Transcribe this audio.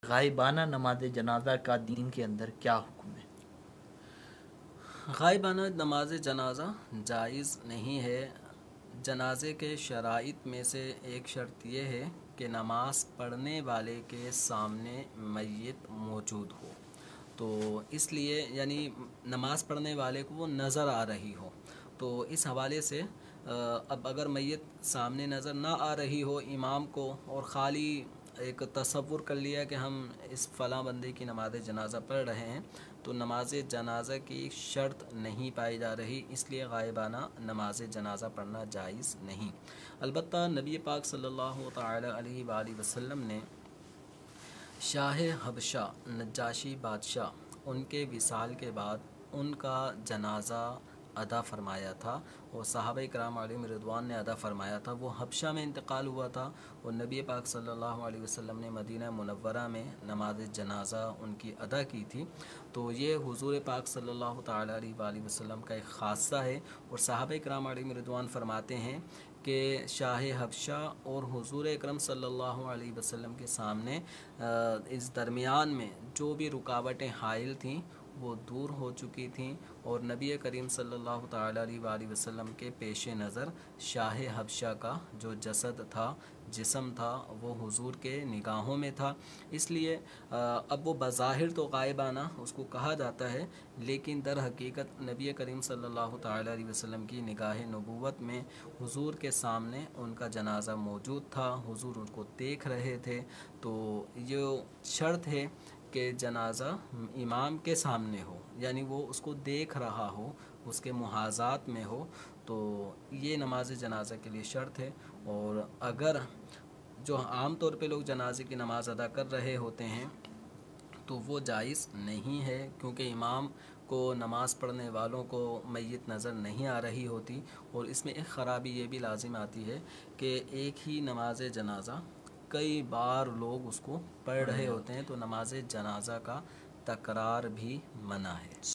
غائبانہ نماز جنازہ کا دین کے اندر کیا حکم ہے؟ غائبانہ نماز جنازہ جائز نہیں ہے۔ جنازے کے شرائط میں سے ایک شرط یہ ہے کہ نماز پڑھنے والے کے سامنے میت موجود ہو، تو اس لیے یعنی نماز پڑھنے والے کو وہ نظر آ رہی ہو۔ تو اس حوالے سے اب اگر میت سامنے نظر نہ آ رہی ہو امام کو، اور خالی ایک تصور کر لیا کہ ہم اس فلاں بندے کی نماز جنازہ پڑھ رہے ہیں، تو نماز جنازہ کی شرط نہیں پائی جا رہی، اس لیے غائبانہ نماز جنازہ پڑھنا جائز نہیں۔ البتہ نبی پاک صلی اللہ تعالی علیہ وآلہ وسلم نے شاہ حبشہ نجاشی بادشاہ ان کے وصال کے بعد ان کا جنازہ ادا فرمایا تھا، اور صحابہ کرام علیہم رضوان نے ادا فرمایا تھا۔ وہ حبشہ میں انتقال ہوا تھا، اور نبی پاک صلی اللہ علیہ وسلم نے مدینہ منورہ میں نماز جنازہ ان کی ادا کی تھی۔ تو یہ حضور پاک صلی اللہ تعالی علیہ وآلہ وسلم کا ایک خاصہ ہے، اور صحابہ کرام علیہم رضوان فرماتے ہیں کہ شاہ حبشہ اور حضور اکرم صلی اللہ علیہ وسلم کے سامنے اس درمیان میں جو بھی رکاوٹیں حائل تھیں وہ دور ہو چکی تھیں، اور نبی کریم صلی اللہ تعالی علیہ وآلہ وسلم کے پیش نظر شاہ حبشہ کا جو جسد تھا، جسم تھا، وہ حضور کے نگاہوں میں تھا۔ اس لیے اب وہ بظاہر تو غائبانہ اس کو کہا جاتا ہے، لیکن در حقیقت نبی کریم صلی اللہ تعالی علیہ وسلم کی نگاہ نبوت میں حضور کے سامنے ان کا جنازہ موجود تھا، حضور ان کو دیکھ رہے تھے۔ تو یہ شرط ہے کہ جنازہ امام کے سامنے ہو، یعنی وہ اس کو دیکھ رہا ہو، اس کے محاذات میں ہو، تو یہ نماز جنازہ کے لیے شرط ہے۔ اور اگر جو عام طور پہ لوگ جنازے کی نماز ادا کر رہے ہوتے ہیں تو وہ جائز نہیں ہے، کیونکہ امام کو نماز پڑھنے والوں کو میت نظر نہیں آ رہی ہوتی، اور اس میں ایک خرابی یہ بھی لازم آتی ہے کہ ایک ہی نماز جنازہ کئی بار لوگ اس کو پڑھ رہے ہوتے ہیں، تو نماز جنازہ کا تکرار بھی منع ہے۔